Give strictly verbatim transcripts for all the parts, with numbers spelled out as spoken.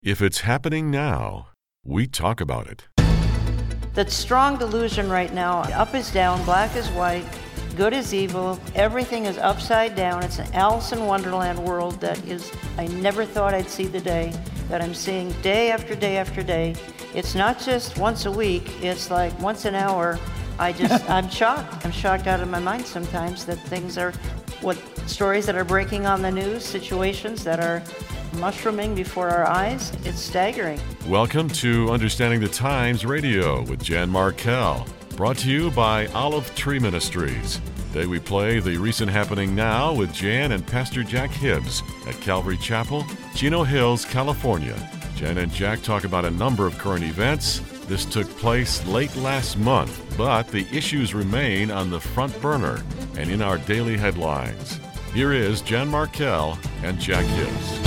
If it's happening now, we talk about it. That strong delusion right now, up is down, black is white, good is evil, everything is upside down. It's an Alice in Wonderland world that is, I never thought I'd see the day, that I'm seeing day after day after day. It's not just once a week, it's like once an hour. I just, I'm shocked. I'm shocked out of my mind sometimes that things are, what stories that are breaking on the news, situations that are mushrooming before our eyes. It's staggering. Welcome to Understanding the Times Radio with Jan Markell, brought to you by Olive Tree Ministries. Today we play the recent happening now with Jan and Pastor Jack Hibbs at Calvary Chapel, Chino Hills, California. Jan and Jack talk about a number of current events. This took place late last month, but the issues remain on the front burner and in our daily headlines. Here is Jan Markell and Jack Hibbs.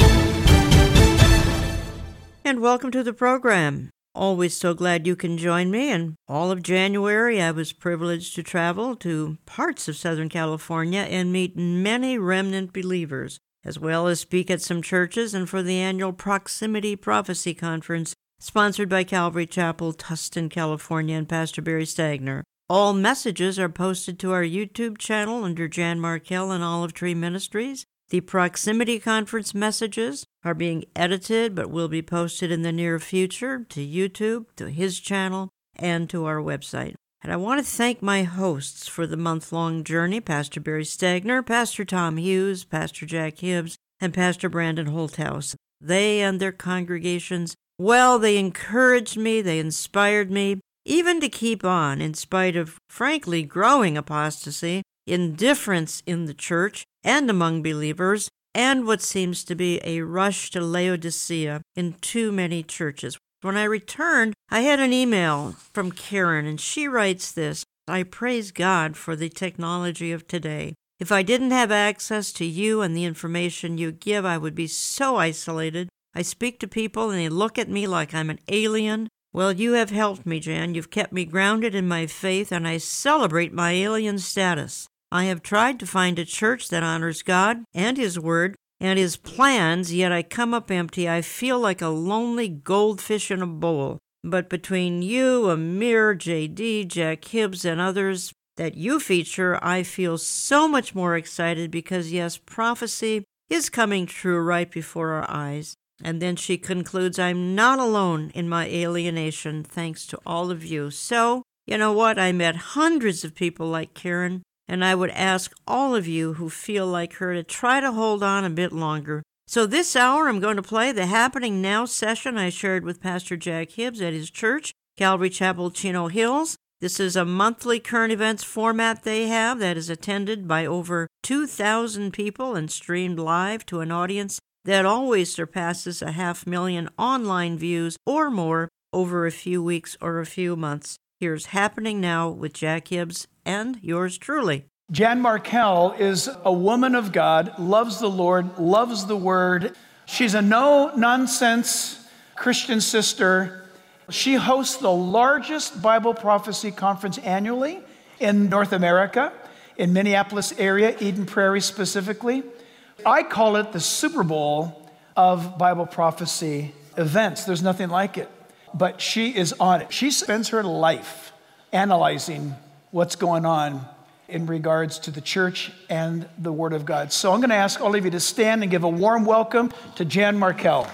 And welcome to the program. Always so glad you can join me. And all of January, I was privileged to travel to parts of Southern California and meet many remnant believers, as well as speak at some churches and for the annual Proximity Prophecy Conference sponsored by Calvary Chapel, Tustin, California, and Pastor Barry Stagner. All messages are posted to our YouTube channel under Jan Markell and Olive Tree Ministries. The Proximity Conference messages are being edited but will be posted in the near future to YouTube, to his channel, and to our website. And I want to thank my hosts for the month-long journey, Pastor Barry Stagner, Pastor Tom Hughes, Pastor Jack Hibbs, and Pastor Brandon Holthouse. They and their congregations, well, they encouraged me, they inspired me, even to keep on in spite of, frankly, growing apostasy, indifference in the church and among believers, and what seems to be a rush to Laodicea in too many churches. When I returned, I had an email from Karen, and she writes this: I praise God for the technology of today. If I didn't have access to you and the information you give, I would be so isolated. I speak to people and they look at me like I'm an alien. Well, you have helped me, Jan. You've kept me grounded in my faith, and I celebrate my alien status. I have tried to find a church that honors God and His Word and His plans, yet I come up empty. I feel like a lonely goldfish in a bowl. But between you, Amir, J D, Jack Hibbs, and others that you feature, I feel so much more excited because, yes, prophecy is coming true right before our eyes. And then she concludes, I'm not alone in my alienation, thanks to all of you. So, you know what? I met hundreds of people like Karen, and I would ask all of you who feel like her to try to hold on a bit longer. So this hour, I'm going to play the Happening Now session I shared with Pastor Jack Hibbs at his church, Calvary Chapel, Chino Hills. This is a monthly current events format they have that is attended by over two thousand people and streamed live to an audience that always surpasses a half million online views or more over a few weeks or a few months. Here's Happening Now with Jack Hibbs and yours truly. Jan Markell is a woman of God, loves the Lord, loves the Word. She's a no-nonsense Christian sister. She hosts the largest Bible prophecy conference annually in North America, in Minneapolis area, Eden Prairie specifically. I call it the Super Bowl of Bible prophecy events. There's nothing like it. But she is on it. She spends her life analyzing what's going on in regards to the church and the Word of God. So I'm going to ask all of you to stand and give a warm welcome to Jan Markell.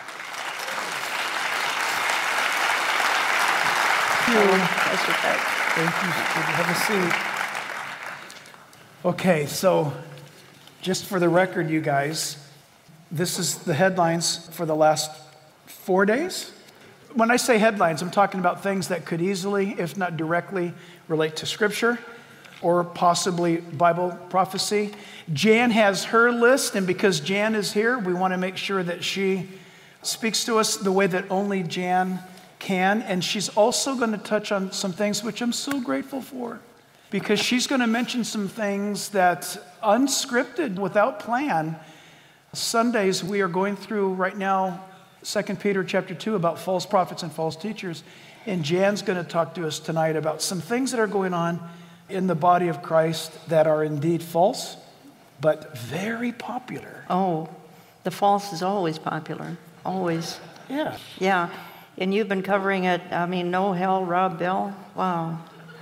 Thank you. Thank you. Have a seat. Okay, so just for the record, you guys, this is the headlines for the last four days. When I say headlines, I'm talking about things that could easily, if not directly, relate to Scripture or possibly Bible prophecy. Jan has her list, and because Jan is here, we want to make sure that she speaks to us the way that only Jan can. And she's also going to touch on some things which I'm so grateful for, because she's going to mention some things that, unscripted, without plan, Sundays we are going through right now, Second Peter chapter two, about false prophets and false teachers. And Jan's going to talk to us tonight about some things that are going on in the body of Christ that are indeed false, but very popular. Oh, the false is always popular, always. Yeah. Yeah. And you've been covering it, I mean, no hell, Rob Bell. Wow.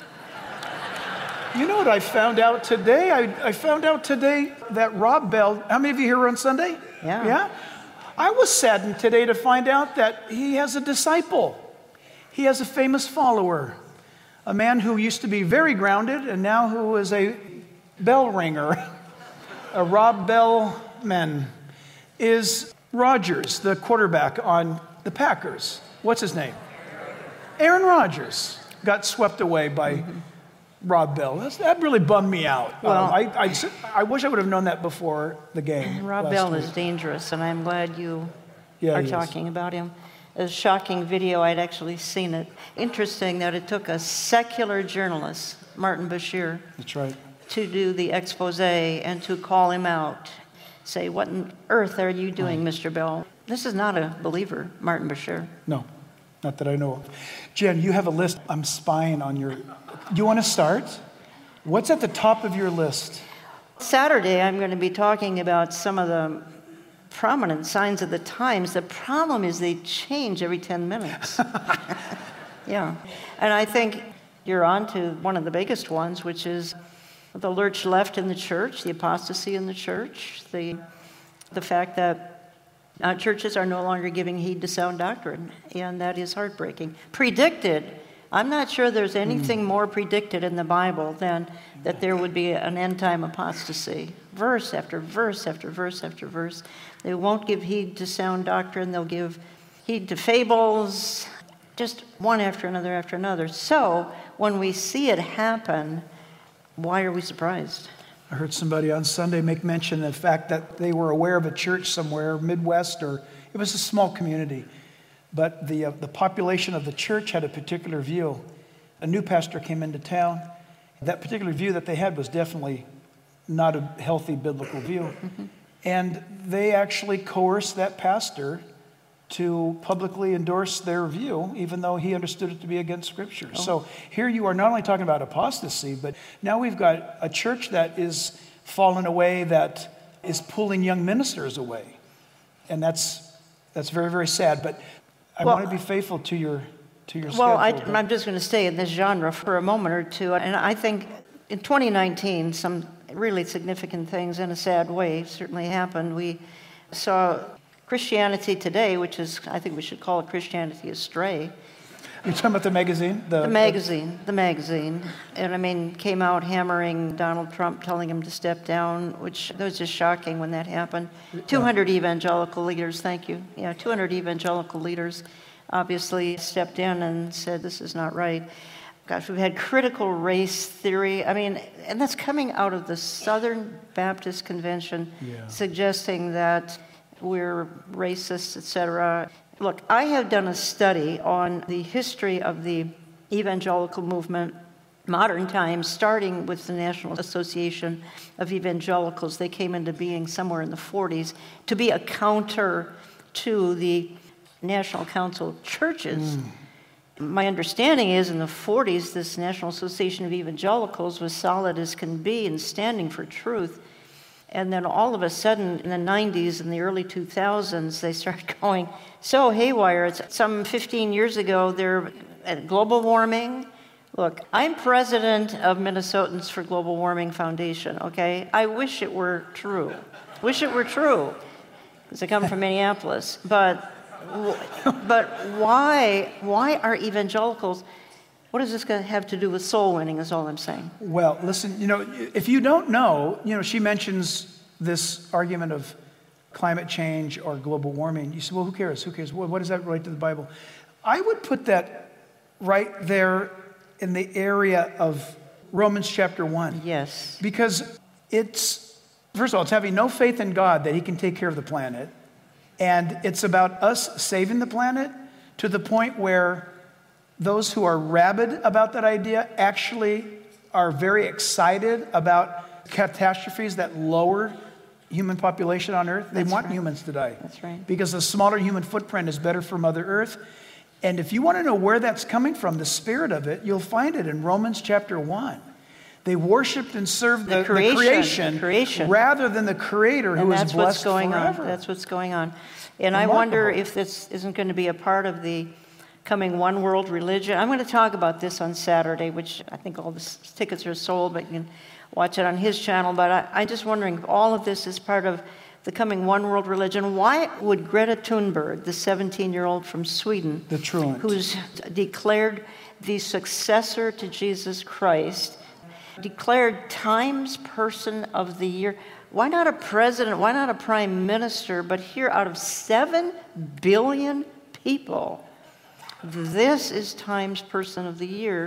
You know what I found out today? I, I found out today that Rob Bell, how many of you here were on Sunday? Yeah. Yeah? I was saddened today to find out that he has a disciple. He has a famous follower, a man who used to be very grounded and now who is a bell ringer, a Rob Bellman, is Rodgers, the quarterback on the Packers. What's his name? Aaron Rodgers got swept away by mm-hmm. Rob Bell. That's, that really bummed me out. Well, um, I, I, I wish I would have known that before the game. Rob Bell week. is dangerous, and I'm glad you yeah, are talking is. about him. A shocking video, I'd actually seen it. Interesting that it took a secular journalist, Martin Bashir, That's right. to do the expose and to call him out. Say, what on earth are you doing, right. Mister Bell? This is not a believer, Martin Bashir. No, not that I know of. Jen, you have a list. I'm spying on your... You want to start? What's at the top of your list? Saturday, I'm going to be talking about some of the prominent signs of the times. The problem is they change every ten minutes. Yeah. And I think you're on to one of the biggest ones, which is the lurch left in the church, the apostasy in the church, the, the fact that uh, churches are no longer giving heed to sound doctrine, and that is heartbreaking. Predicted. I'm not sure there's anything mm. more predicted in the Bible than that there would be an end-time apostasy. Verse after verse after verse after verse. They won't give heed to sound doctrine. They'll give heed to fables, just one after another after another. So when we see it happen, why are we surprised? I heard somebody on Sunday make mention of the fact that they were aware of a church somewhere, Midwest, or it was a small community. But the, uh, the population of the church had a particular view. A new pastor came into town. That particular view that they had was definitely not a healthy biblical view. Mm-hmm. And they actually coerced that pastor to publicly endorse their view, even though he understood it to be against Scripture. Oh. So here you are not only talking about apostasy, but now we've got a church that is fallen away, that is pulling young ministers away. And that's that's very, very sad. But I well, want to be faithful to your to your well, schedule. Well, I'm just going to stay in this genre for a moment or two. And I think in twenty nineteen, some really significant things in a sad way certainly happened. We saw Christianity Today, which is, I think we should call it Christianity Astray. You're talking about the magazine? The, the magazine, the magazine. And I mean, came out hammering Donald Trump, telling him to step down, which was just shocking when that happened. two hundred evangelical leaders, thank you. Yeah, two hundred evangelical leaders obviously stepped in and said, this is not right. Gosh, we've had critical race theory. I mean, and that's coming out of the Southern Baptist Convention, yeah. suggesting that we're racist, et cetera. Look, I have done a study on the history of the evangelical movement, modern times, starting with the National Association of Evangelicals. They came into being somewhere in the forties to be a counter to the National Council of Churches. Mm. My understanding is in the forties, this National Association of Evangelicals was solid as can be and standing for truth. And then all of a sudden, in the nineties and the early two thousands, they started going so haywire. It's some fifteen years ago, they're at global warming. Look, I'm president of Minnesotans for Global Warming Foundation, okay? I wish it were true. Wish it were true, because I come from Minneapolis. But but why why are evangelicals... What does this have to do with soul winning is all I'm saying. Well, listen, you know, if you don't know, you know, she mentions this argument of climate change or global warming. You say, well, who cares? Who cares? What does that relate to the Bible? I would put that right there in the area of Romans chapter one. Yes. Because it's, first of all, it's having no faith in God that he can take care of the planet. And it's about us saving the planet to the point where those who are rabid about that idea actually are very excited about catastrophes that lower human population on Earth. They That's want right. humans to die. That's right. Because the smaller human footprint is better for Mother Earth. And if you want to know where that's coming from, the spirit of it, you'll find it in Romans chapter one. They worshipped and served the, the, creation, the creation, rather than the Creator who and is that's blessed what's going forever. on. That's what's going on. And I Remarkable. wonder if this isn't going to be a part of the coming one world religion. I'm going to talk about this on Saturday, which I think all the s- tickets are sold, but you can watch it on his channel. But I, I'm just wondering if all of this is part of the coming one world religion. Why would Greta Thunberg, the seventeen-year-old from Sweden, The truant. who's declared the successor to Jesus Christ, declared Times Person of the Year, why not a president, why not a prime minister, but here out of seven billion people, this is Times Person of the Year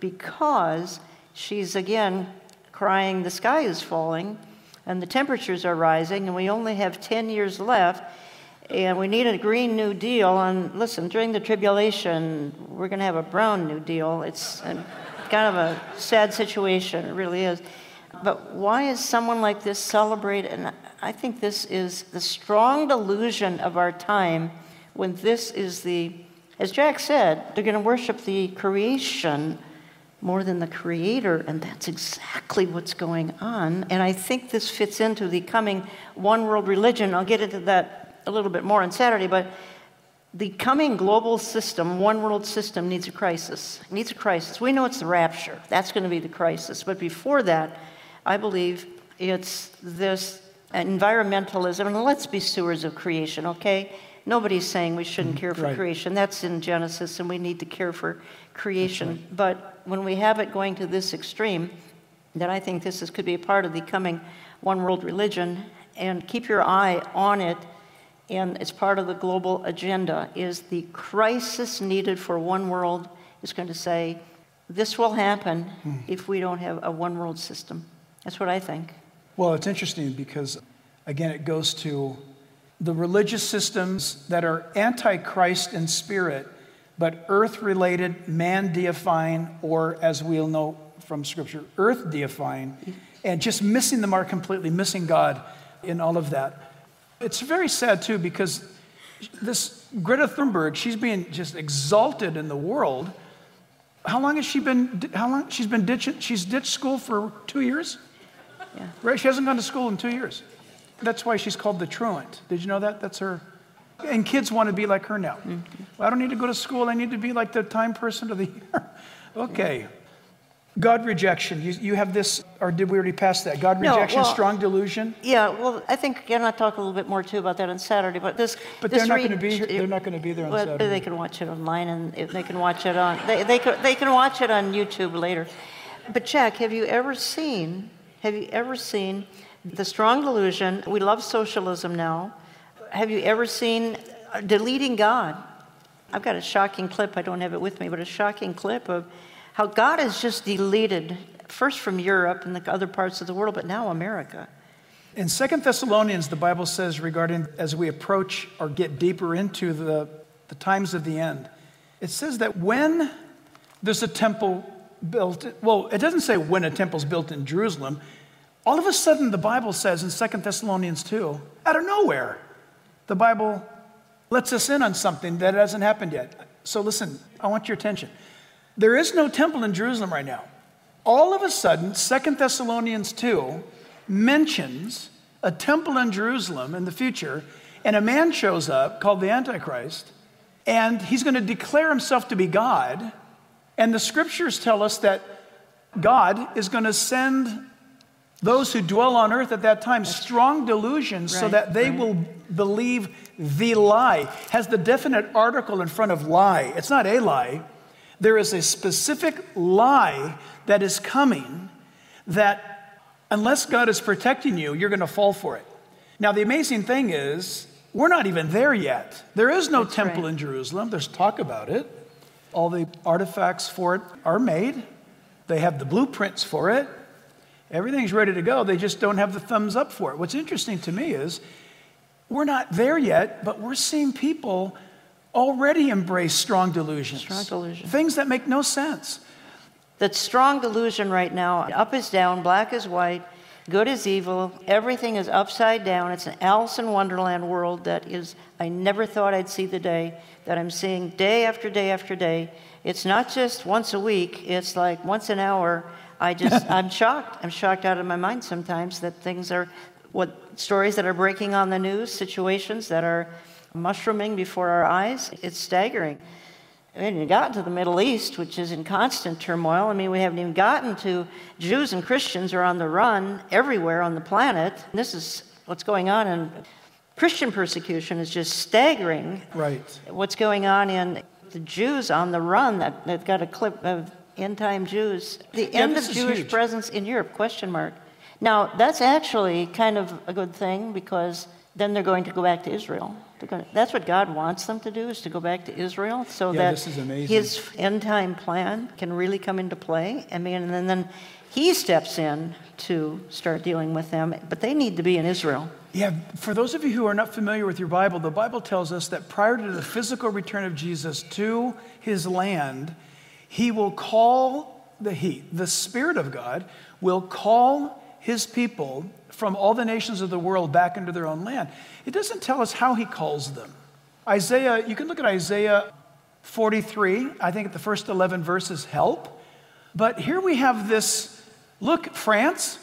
because she's, again, crying the sky is falling and the temperatures are rising and we only have ten years left and we need a Green New Deal. And listen, during the tribulation, we're going to have a Brown New Deal. It's a, kind of a sad situation, it really is. But why is someone like this celebrated? And I think this is the strong delusion of our time when this is the, as Jack said, they're going to worship the creation more than the creator, and that's exactly what's going on. And I think this fits into the coming one world religion. I'll get into that a little bit more on Saturday, but the coming global system, one world system, needs a crisis. It needs a crisis. We know it's the rapture. That's going to be the crisis. But before that, I believe it's this environmentalism, and let's be stewards of creation, okay? Nobody's saying we shouldn't care for right. creation. That's in Genesis, and we need to care for creation. Right. But when we have it going to this extreme, then I think this is, could be a part of the coming one world religion. And keep your eye on it, and it's part of the global agenda, is the crisis needed for one world is going to say, this will happen hmm. if we don't have a one world system. That's what I think. Well, it's interesting because, again, it goes to the religious systems that are anti-Christ in spirit, but earth-related, man-deifying, or as we'll know from Scripture, earth-deifying, and just missing the mark completely, missing God in all of that. It's very sad, too, because this Greta Thunberg, she's being just exalted in the world. How long has she been, how long, she's been ditching, she's ditched school for two years? Yeah. Right, she hasn't gone to school in two years. That's why she's called the truant. Did you know that? That's her. And kids want to be like her now. Mm-hmm. Well, I don't need to go to school. I need to be like the Time Person of the Year. Okay. Yeah. God rejection. You, you have this, or did we already pass that? God rejection, no, well, strong delusion? Yeah, well, I think, again, I'll talk a little bit more, too, about that on Saturday. But this, But this they're not re- going to be They're not going to be there on well, Saturday. They can watch it online, and if they can watch it on, they, they, can, they can watch it on YouTube later. But, Jack, have you ever seen, have you ever seen the strong delusion? We love socialism now. Have you ever seen deleting God? I've got a shocking clip. I don't have it with me, but a shocking clip of how God has just deleted, first from Europe and the other parts of the world, but now America. In Second Thessalonians, the Bible says regarding as we approach or get deeper into the, the times of the end, it says that when there's a temple built, well, it doesn't say when a temple's built in Jerusalem. All of a sudden, the Bible says in Second Thessalonians two, out of nowhere, the Bible lets us in on something that hasn't happened yet. So listen, I want your attention. There is no temple in Jerusalem right now. All of a sudden, Second Thessalonians two mentions a temple in Jerusalem in the future, and a man shows up called the Antichrist, and he's going to declare himself to be God, and the scriptures tell us that God is going to send those who dwell on earth at that time strong delusions right, so that they right. will believe the lie. Has the definite article in front of lie. It's not a lie. There is a specific lie that is coming that unless God is protecting you, you're going to fall for it. Now, the amazing thing is, we're not even there yet. There is no That's temple right. in Jerusalem. There's talk about it. All the artifacts for it are made. They have the blueprints for it. Everything's ready to go. They just don't have the thumbs up for it. What's interesting to me is we're not there yet, but we're seeing people already embrace strong delusions. Strong delusion. Things that make no sense. That strong delusion right now, up is down, black is white, good is evil, everything is upside down. It's an Alice in Wonderland world that is, I never thought I'd see the day, that I'm seeing day after day after day. It's not just once a week, it's like once an hour. I just, I'm shocked. I'm shocked out of my mind sometimes that things are, what stories that are breaking on the news, situations that are mushrooming before our eyes. It's staggering. We haven't even gotten to the Middle East, which is in constant turmoil. I mean, we haven't even gotten to Jews and Christians are on the run everywhere on the planet. This is what's going on, and Christian persecution is just staggering. Right. What's going on in the Jews on the run, that, they've got a clip of end-time Jews. The Yeah, end this of is Jewish huge. presence in Europe, question mark. Now, that's actually kind of a good thing, because then they're going to go back to Israel. They're going to, that's what God wants them to do, is to go back to Israel, so Yeah, that this is amazing. his end-time plan can really come into play. I mean, and then, then he steps in to start dealing with them, but they need to be in Israel. Yeah, for those of you who are not familiar with your Bible, the Bible tells us that prior to the physical return of Jesus to his land, he will call the he, the Spirit of God will call his people from all the nations of the world back into their own land. It doesn't tell us how he calls them. Isaiah, you can look at Isaiah forty-three. I think the first eleven verses help. But here we have this, look, France.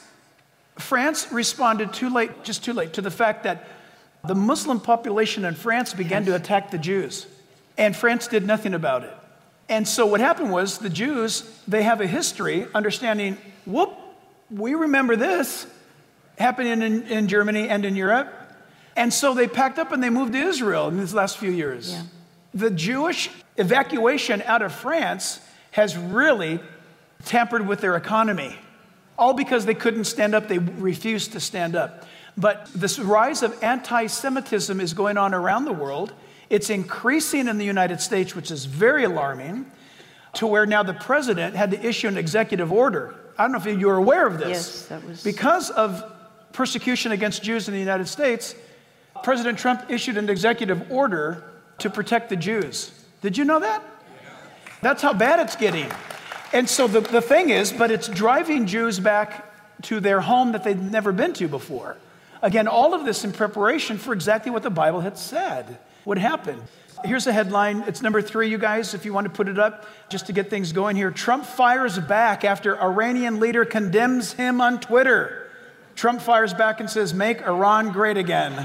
France responded too late, just too late, to the fact that the Muslim population in France began to attack the Jews. And France did nothing about it. And so what happened was the Jews, they have a history understanding, whoop, we remember this happening in, in Germany and in Europe. And so they packed up and they moved to Israel in these last few years. Yeah. The Jewish evacuation out of France has really tampered with their economy. All because they couldn't stand up, they refused to stand up. But this rise of anti-Semitism is going on around the world. It's increasing in the United States, which is very alarming, to where now the president had to issue an executive order. I don't know if you were aware of this. Yes, that was... Because of persecution against Jews in the United States, President Trump issued an executive order to protect the Jews. Did you know that? That's how bad it's getting. And so the, the thing is, but it's driving Jews back to their home that they'd never been to before. Again, all of this in preparation for exactly what the Bible had said would happen. Here's a headline. It's number three, you guys, if you want to put it up, just to get things going here. Trump fires back after Iranian leader condemns him on Twitter. Trump fires back and says, "Make Iran great again."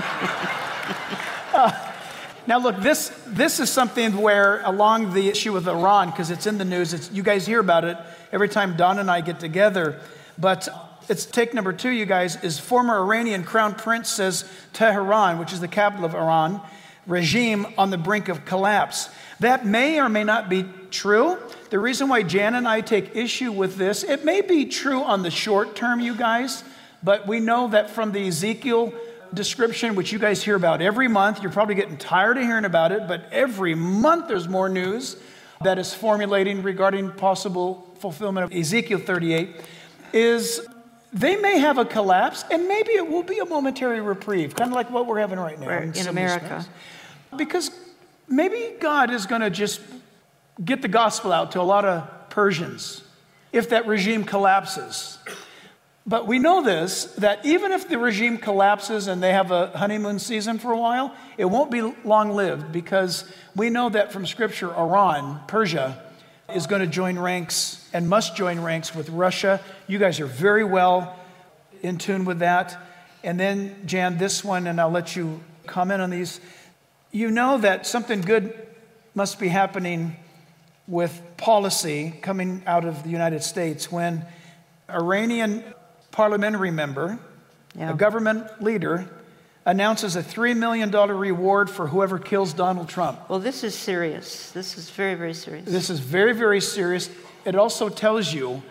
uh, Now, look, this this is something where, along the issue with Iran, because it's in the news, it's, you guys hear about it every time Don and I get together. But it's take number two, you guys, is former Iranian crown prince says Tehran, which is the capital of Iran, regime on the brink of collapse. That may or may not be true. The reason why Jan and I take issue with this, it may be true on the short term, you guys, but we know that from the Ezekiel description, which you guys hear about every month. You're probably getting tired of hearing about it, but every month there's more news that is formulating regarding possible fulfillment of Ezekiel thirty-eight, is they may have a collapse, and maybe it will be a momentary reprieve, kind of like what we're having right now Right, in, in some America. respects. Because maybe God is going to just get the gospel out to a lot of Persians if that regime collapses. But we know this, that even if the regime collapses and they have a honeymoon season for a while, it won't be long-lived, because we know that from Scripture, Iran, Persia, is going to join ranks and must join ranks with Russia. You guys are very well in tune with that. And then, Jan, this one, and I'll let you comment on these. You know that something good must be happening with policy coming out of the United States when Iranian parliamentary member, Yeah. a government leader, announces a three million dollars reward for whoever kills Donald Trump. Well, this is serious. This is very, very serious. This is very, very serious. It also tells you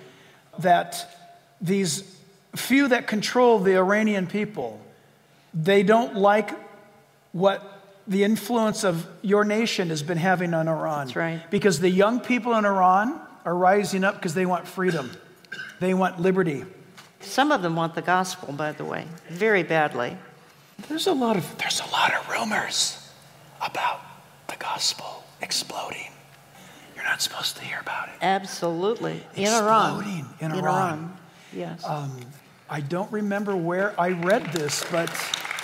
that these few that control the Iranian people, they don't like what the influence of your nation has been having on Iran. That's right. Because the young people in Iran are rising up because they want freedom. They want liberty. Some of them want the gospel, by the way, very badly. There's a lot of there's a lot of rumors about the gospel exploding. You're not supposed to hear about it. Absolutely. In Exploding Iran. in In Iran. Iran. Yes. Um, I don't remember where I read this, but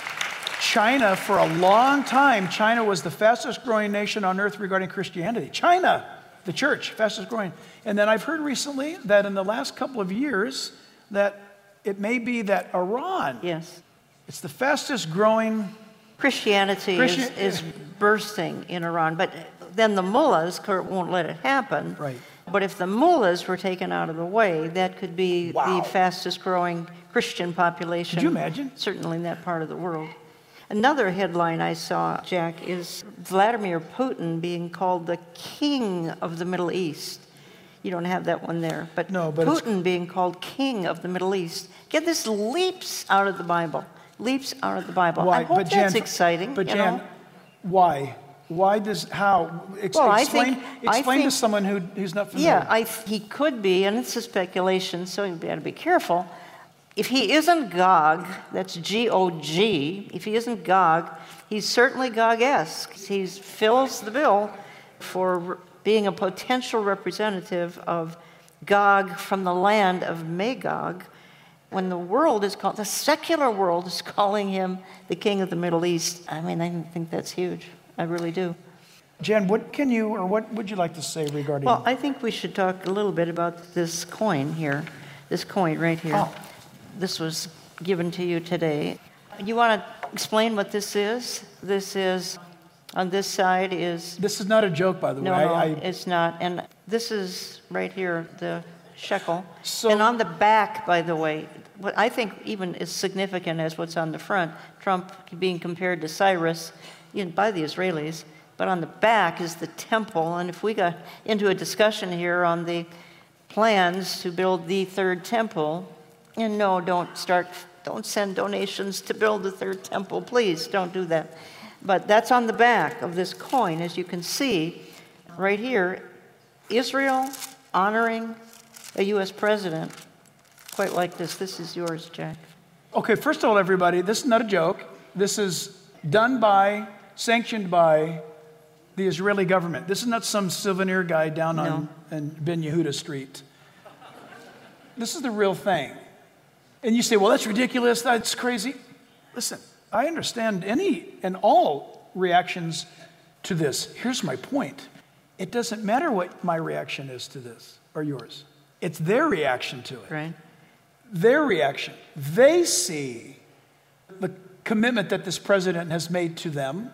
China, for a long time, China was the fastest growing nation on earth regarding Christianity. China, the church, fastest growing. And then I've heard recently that in the last couple of years that it may be that Iran, yes. it's the fastest growing Christianity Christian- is, is bursting in Iran, but then the mullahs won't let it happen. Right. But if the mullahs were taken out of the way, that could be Wow. the fastest growing Christian population. Could you imagine? Certainly in that part of the world. Another headline I saw, Jack, is Vladimir Putin being called the king of the Middle East. You don't have that one there, but, No, but it's- Putin being called king of the Middle East. Get this leaps out of the Bible. Leaps out of the Bible. Why? I hope But that's Jan, exciting. But you Jan, know? why? Why does, how? Ex- Well, I explain think- I explain to think- someone who, who's not familiar. Yeah, I th- he could be, and it's a speculation, so you got to be careful. If he isn't Gog, that's G O G, if he isn't Gog, he's certainly Gog-esque. He fills the bill for re- being a potential representative of Gog from the land of Magog, when the world is called, the secular world is calling him the king of the Middle East. I mean, I think that's huge. I really do. Jan, what can you, or what would you like to say regarding? Well, I think we should talk a little bit about this coin here, this coin right here. Oh. This was given to you today. You want to explain what this is? This is, on this side is, This is not a joke, by the no, way. no, I, I, it's not. And this is right here, the shekel. So- and on the back, by the way, what I think even as significant as what's on the front, Trump being compared to Cyrus you know, by the Israelis, but on the back is the temple. And if we got into a discussion here on the plans to build the third temple, and no, don't start, don't send donations to build the third temple, please, don't do that. But that's on the back of this coin, as you can see, right here, Israel honoring a U S president, quite like this. This is yours, Jack. okay, first of all, everybody, this is not a joke. This is done by, sanctioned by the Israeli government. This is not some souvenir guy down on, on Ben Yehuda Street. This is the real thing. And you say, well, that's ridiculous, that's crazy. Listen, I understand any and all reactions to this. Here's my point. It doesn't matter what my reaction is to this or yours. It's their reaction to it. Right? Their reaction. They see the commitment that this president has made to them,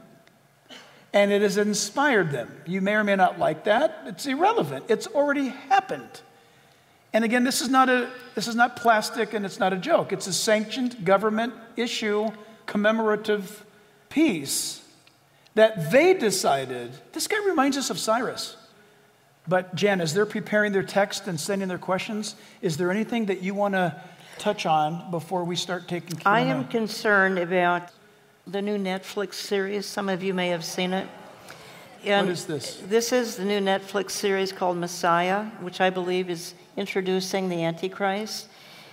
and it has inspired them. You may or may not like that. It's irrelevant. It's already happened. And again, this is not a this is not plastic, and it's not a joke. It's a sanctioned government issue, commemorative piece that they decided. This guy reminds us of Cyrus. But Jan, as they're preparing their text and sending their questions, is there anything that you want to touch on before we start taking Q and A? I am concerned about the new Netflix series. Some of you may have seen it. And What is this? This is the new Netflix series called Messiah, which I believe is introducing the Antichrist.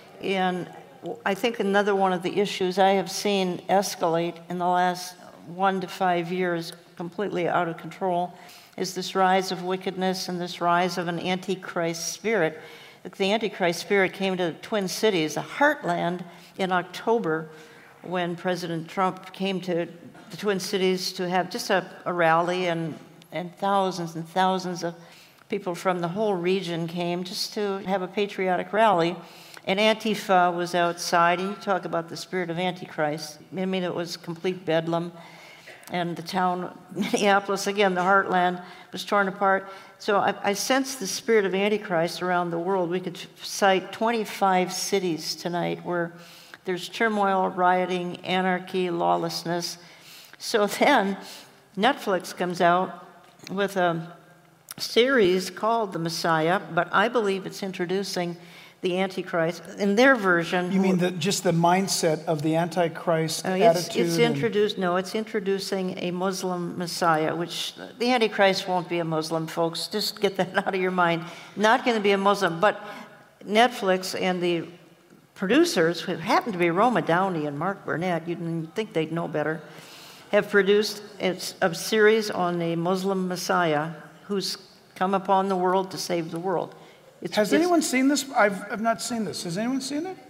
And I think another one of the issues I have seen escalate in the last one to five years, completely out of control, is this rise of wickedness and this rise of an Antichrist spirit. The Antichrist spirit came to the Twin Cities, the heartland, in October when President Trump came to the Twin Cities to have just a, a rally, and, and thousands and thousands of people from the whole region came just to have a patriotic rally. And Antifa was outside. You talk about the spirit of Antichrist. I mean, it was complete bedlam. And the town, Minneapolis, again, the heartland, was torn apart. So I, I sense the spirit of Antichrist around the world. We could cite twenty-five cities tonight where there's turmoil, rioting, anarchy, lawlessness. So then Netflix comes out with a series called The Messiah, but I believe it's introducing the Antichrist in their version. You mean the, just the mindset of the Antichrist Uh, it's, attitude? it's and- introduced. No, it's introducing a Muslim Messiah, which the Antichrist won't be a Muslim, folks. Just get that out of your mind. Not going to be a Muslim, but Netflix and the producers, who happen to be Roma Downey and Mark Burnett, you'd think they'd know better, have produced it's a series on a Muslim Messiah who's come upon the world to save the world. It's, Has it's- anyone seen this? I've, I've not seen this. Has anyone seen it?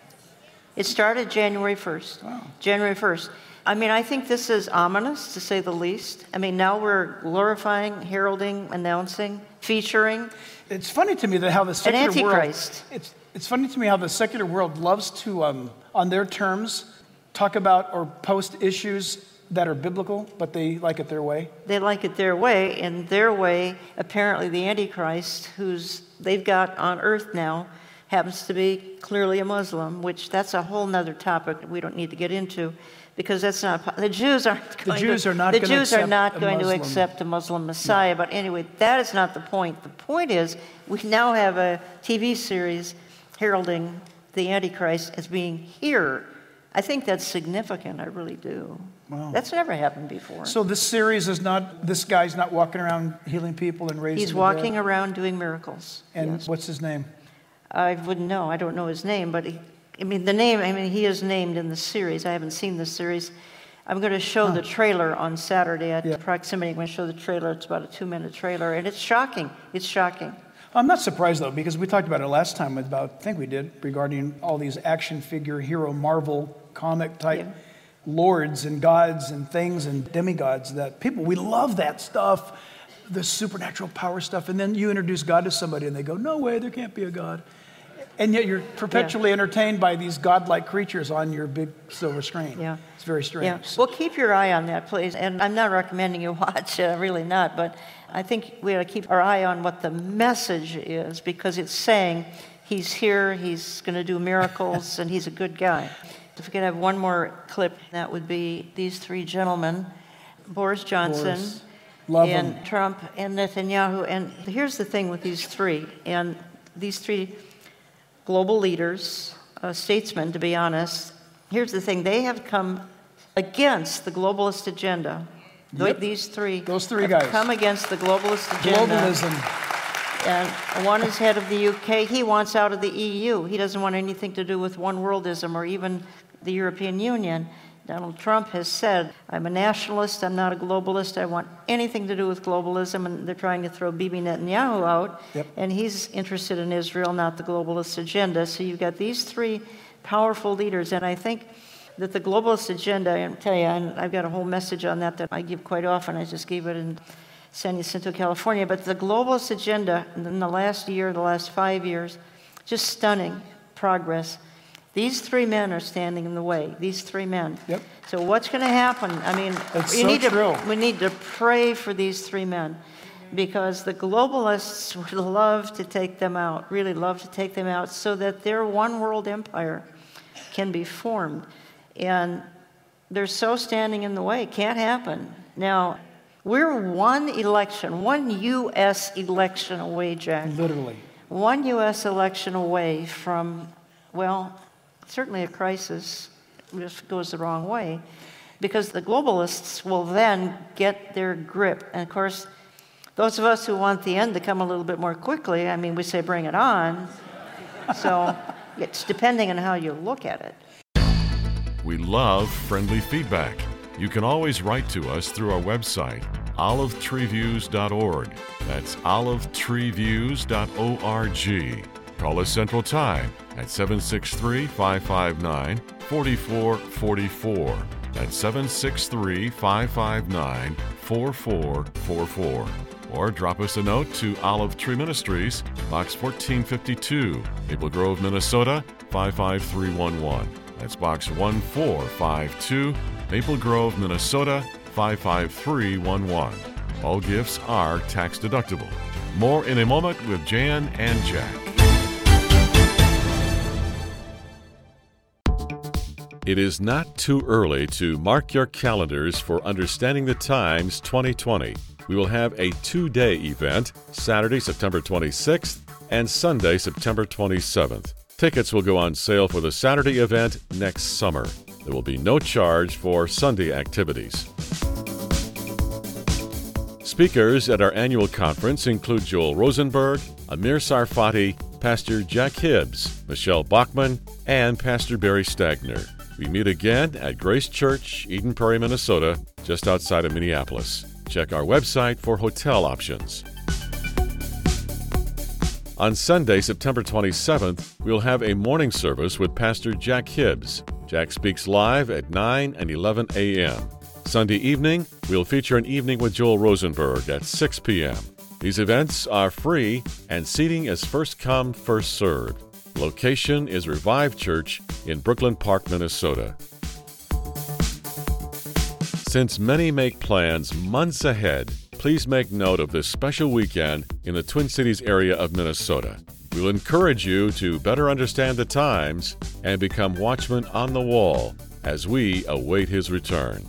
It started January first. Wow. January first. I mean, I think this is ominous, to say the least. I mean, now we're glorifying, heralding, announcing, featuring. It's funny to me that how the secular Antichrist. world. It's it's funny to me how the secular world loves to, um, on their terms, talk about or post issues that are biblical, but they like it their way? They like it their way, and their way, apparently the Antichrist, who's they've got on earth now, happens to be clearly a Muslim, which that's a whole nother topic we don't need to get into, because that's not, the Jews aren't going the Jews to, are not the going Jews to are not going Muslim. to accept a Muslim Messiah. No. But anyway, that is not the point. The point is, we now have a T V series heralding the Antichrist as being here. I think that's significant, I really do. Wow. That's never happened before. So this series is not, this guy's not walking around healing people and raising He's the walking dead? around doing miracles. And yes. What's his name? I wouldn't know. I don't know his name, but he, I mean, the name, I mean, he is named in the series. I haven't seen the series. I'm going to show huh. the trailer on Saturday at yeah. Proximity. I'm going to show the trailer. It's about a two-minute trailer, and it's shocking. It's shocking. I'm not surprised, though, because we talked about it last time, about, I think we did, regarding all these action figure, hero, Marvel, comic-type yeah. lords and gods and things and demigods that people, we love that stuff, the supernatural power stuff, and then you introduce God to somebody and they go, no way, there can't be a God. And yet you're perpetually yeah. entertained by these godlike creatures on your big silver screen. Yeah. It's very strange. Yeah. Well, keep your eye on that, please. And I'm not recommending you watch, uh, really not, but I think we ought to keep our eye on what the message is, because it's saying he's here, he's going to do miracles, and he's a good guy. If we could have one more clip, that would be these three gentlemen, Boris Johnson, Boris. Love and him. Trump, and Netanyahu. And here's the thing with these three, and these three global leaders, uh, statesmen, to be honest, here's the thing, they have come against the globalist agenda. Yep. These three, Those three have guys. come against the globalist agenda. Globalism. And one is head of the U K. He wants out of the E U. He doesn't want anything to do with one worldism or even the European Union. Donald Trump has said, I'm a nationalist, I'm not a globalist, I want anything to do with globalism, and they're trying to throw Bibi Netanyahu out, yep. and he's interested in Israel, not the globalist agenda. So you've got these three powerful leaders, and I think that the globalist agenda, I tell you, and I've got a whole message on that that I give quite often, I just gave it in San Jacinto, California, but the globalist agenda in the last year, the last five years, just stunning progress. These three men are standing in the way. These three men. Yep. So what's going to happen? I mean, That's we so need true. to we need to pray for these three men, because the globalists would love to take them out. Really love to take them out, so that their one world empire can be formed. And they're so standing in the way. Can't happen. Now, we're one election, one U S election away, Jack. Literally. One U S election away from, well, certainly a crisis if it goes the wrong way, because the globalists will then get their grip. And of course, those of us who want the end to come a little bit more quickly, I mean, we say bring it on. So it's depending on how you look at it. We love friendly feedback. You can always write to us through our website, olive tree views dot org. That's olive tree views dot org. Call us Central Time at seven six three, five five nine, four four four four. That's seven six three, five five nine, four four four four. Or drop us a note to Olive Tree Ministries, Box fourteen fifty-two, Maple Grove, Minnesota, five five three one one. That's Box one four five two, Maple Grove, Minnesota, five five three one one. All gifts are tax deductible. More in a moment with Jan and Jack. It is not too early to mark your calendars for Understanding the Times twenty twenty. We will have a two-day event, Saturday, September twenty-sixth, and Sunday, September twenty-seventh. Tickets will go on sale for the Saturday event next summer. There will be no charge for Sunday activities. Speakers at our annual conference include Joel Rosenberg, Amir Sarfati, Pastor Jack Hibbs, Michelle Bachman, and Pastor Barry Stagner. We meet again at Grace Church, Eden Prairie, Minnesota, just outside of Minneapolis. Check our website for hotel options. On Sunday, September twenty-seventh, we'll have a morning service with Pastor Jack Hibbs. Jack speaks live at nine and eleven a.m. Sunday evening, we'll feature an evening with Joel Rosenberg at six p.m. These events are free, and seating is first come, first served. Location is Revive Church in Brooklyn Park, Minnesota. Since many make plans months ahead, please make note of this special weekend in the Twin Cities area of Minnesota. We'll encourage you to better understand the times and become watchmen on the wall as we await his return.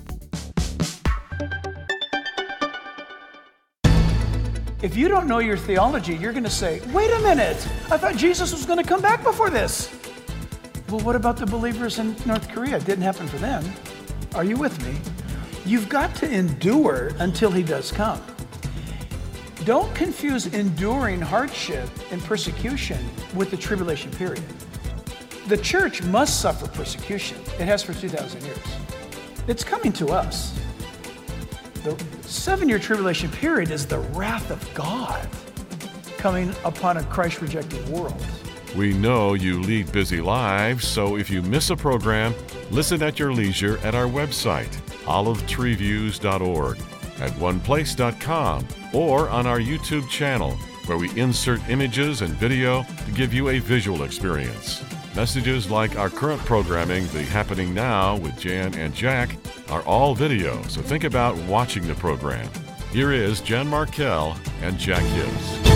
If you don't know your theology, you're going to say, wait a minute, I thought Jesus was going to come back before this. Well, what about the believers in North Korea? It didn't happen for them. Are you with me? You've got to endure until he does come. Don't confuse enduring hardship and persecution with the tribulation period. The church must suffer persecution. It has for two thousand years. It's coming to us. The seven-year tribulation period is the wrath of God coming upon a Christ-rejecting world. We know you lead busy lives, so if you miss a program, listen at your leisure at our website, olive tree views dot org, at one place dot com, or on our YouTube channel, where we insert images and video to give you a visual experience. Messages like our current programming, The Happening Now with Jan and Jack, are all video, so think about watching the program. Here is Jan Markell and Jack Hibbs.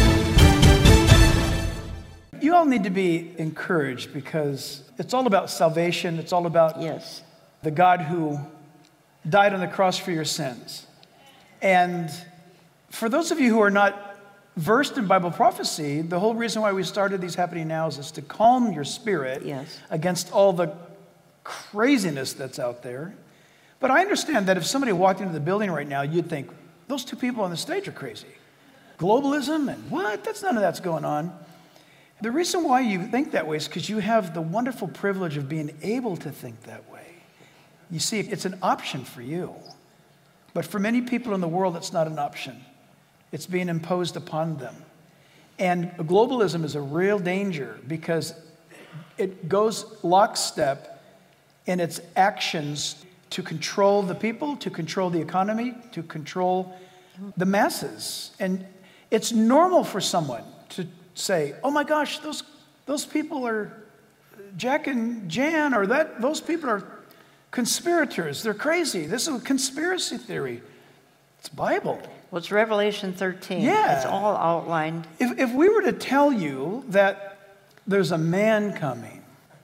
You all need to be encouraged because it's all about salvation. It's all about Yes. the God who died on the cross for your sins. And for those of you who are not versed in Bible prophecy, the whole reason why we started these Happening Nows is to calm your spirit Yes. against all the craziness that's out there. But I understand that if somebody walked into the building right now, you'd think, those two people on the stage are crazy. Globalism and what? That's none of that's going on. The reason why you think that way is because you have the wonderful privilege of being able to think that way. You see, it's an option for you. But for many people in the world, it's not an option. It's being imposed upon them. And globalism is a real danger because it goes lockstep in its actions to control the people, to control the economy, to control the masses. And it's normal for someone to say, oh my gosh, those those people are Jack and Jan, or that those people are conspirators. They're crazy. This is a conspiracy theory. It's Bible. Well, it's Revelation thirteen. Yeah. It's all outlined. If if we were to tell you that there's a man coming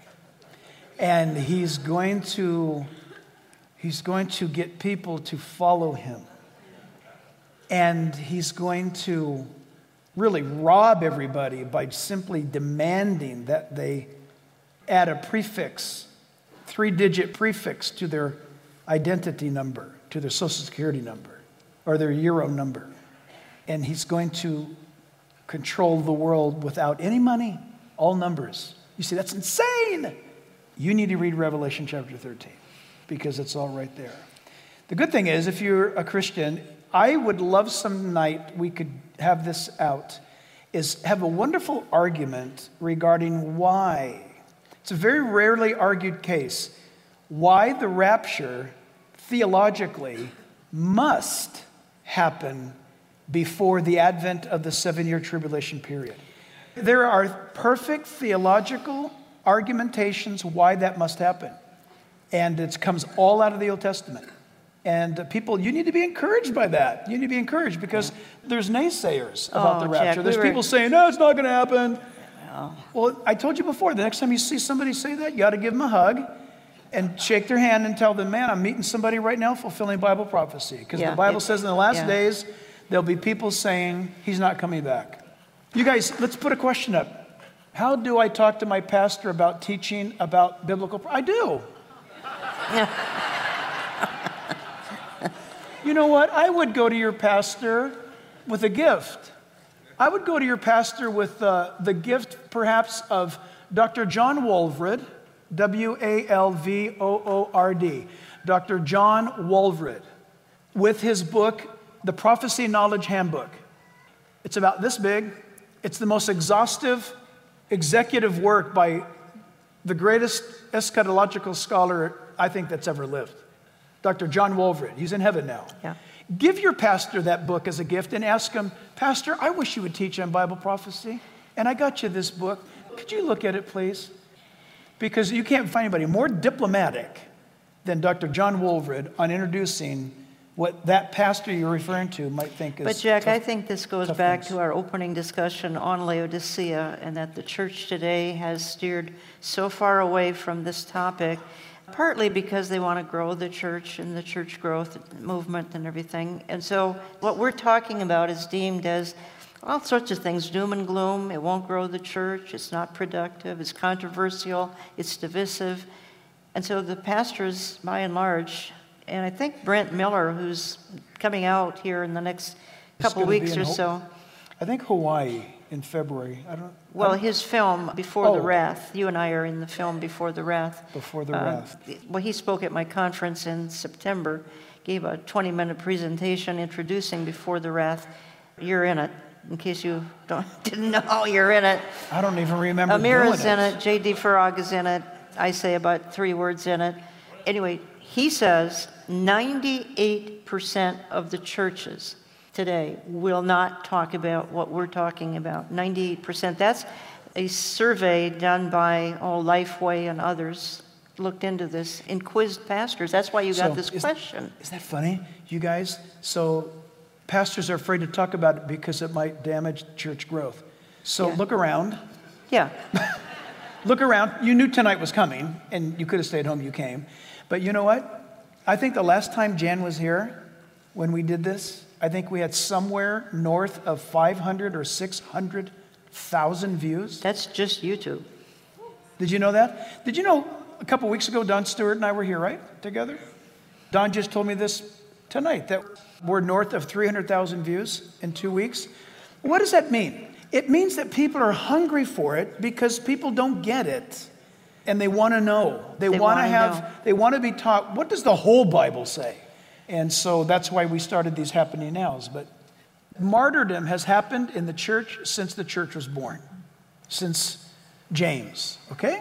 and he's going to he's going to get people to follow him, and he's going to really rob everybody by simply demanding that they add a prefix, three-digit prefix to their identity number, to their social security number, or their euro number. And he's going to control the world without any money, all numbers. You see, that's insane. You need to read Revelation chapter thirteen because it's all right there. The good thing is, if you're a Christian, I would love some night we could have this out, is have a wonderful argument regarding why. It's a very rarely argued case. Why the rapture, theologically, must happen before the advent of the seven-year tribulation period. There are perfect theological argumentations why that must happen. And it comes all out of the Old Testament. And uh, people, you need to be encouraged by that. You need to be encouraged because there's naysayers about Oh, the rapture. Jack, there's we were- people saying, no, it's not going to happen. Well, Well, I told you before, the next time you see somebody say that, you ought to give them a hug and shake their hand and tell them, man, I'm meeting somebody right now fulfilling Bible prophecy. Because Yeah, the Bible it- says in the last yeah. days, there'll be people saying he's not coming back. You guys, let's put a question up. How do I talk to my pastor about teaching about biblical? Pro- I do. You know what? I would go to your pastor with a gift. I would go to your pastor with uh, the gift, perhaps, of Doctor John Walvoord, W A L V O O R D, Doctor John Walvoord, with his book, The Prophecy Knowledge Handbook. It's about this big. It's the most exhaustive executive work by the greatest eschatological scholar I think that's ever lived, Doctor John Walvoord. He's in heaven now. Yeah. Give your pastor that book as a gift and ask him, Pastor, I wish you would teach on Bible prophecy, and I got you this book. Could you look at it, please? Because you can't find anybody more diplomatic than Doctor John Walvoord on introducing what that pastor you're referring to might think is But Jack, tough, I think this goes back things. to our opening discussion on Laodicea, and that the church today has steered so far away from this topic, partly because they want to grow the church and the church growth movement and everything. And so what we're talking about is deemed as all sorts of things, doom and gloom. It won't grow the church. It's not productive. It's controversial. It's divisive. And so the pastors, by and large, and I think Brent Miller, who's coming out here in the next couple weeks or so. I think Hawaii in February. I don't. Well, I don't, his film Before oh. the Wrath. You and I are in the film Before the Wrath. Before the uh, Wrath. Well, he spoke at my conference in September, gave a twenty-minute presentation introducing Before the Wrath. You're in it. In case you don't didn't know, you're in it. I don't even remember. Amira's doing in it. J D. Farag is in it. I say about three words in it. Anyway, he says ninety-eight percent of the churches today will not talk about what we're talking about. ninety-eight percent. That's a survey done by oh, Lifeway and others looked into this and quizzed pastors. That's why you got so this is, question. Isn't that funny, you guys? So pastors are afraid to talk about it because it might damage church growth. So Yeah. look around. Yeah. Look around. You knew tonight was coming, and you could have stayed home. You came. But you know what? I think the last time Jan was here, when we did this, I think we had somewhere north of five hundred or six hundred thousand views. That's just YouTube. Did you know that? Did you know a couple weeks ago, Don Stewart and I were here, right? Together? Don just told me this tonight, that we're north of three hundred thousand views in two weeks. What does that mean? It means that people are hungry for it because people don't get it. And they want to know. They, They want to wanna have, know. they want to be taught, what does the whole Bible say? And so that's why we started these Happening Nows. But martyrdom has happened in the church since the church was born, since James, okay?